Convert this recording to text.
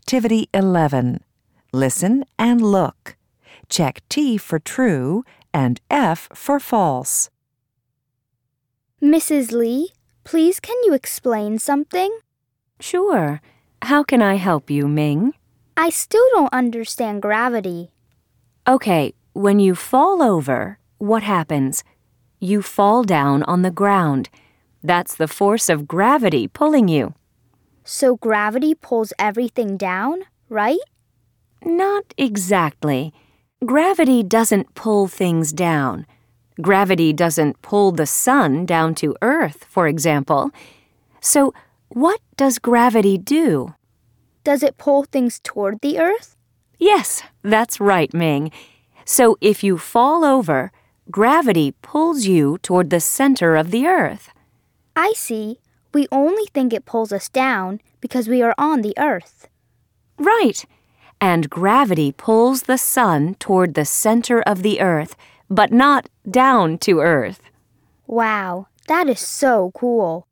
Activity 11. Listen and look. Check T for true and F for false. Mrs. Lee, please can you explain something? Sure. How can I help you, Ming? I still don't understand gravity. Okay, when you fall over, what happens? You fall down on the ground. That's the force of gravity pulling you. So gravity pulls everything down, right? Not exactly. Gravity doesn't pull things down. Gravity doesn't pull the sun down to Earth, for example. So, what does gravity do? Does it pull things toward the Earth? Yes, that's right, Ming. So if you fall over, gravity pulls you toward the center of the Earth. I see. We only think it pulls us down because we are on the Earth. Right. And gravity pulls the sun toward the center of the Earth, but not down to Earth. Wow, that is so cool.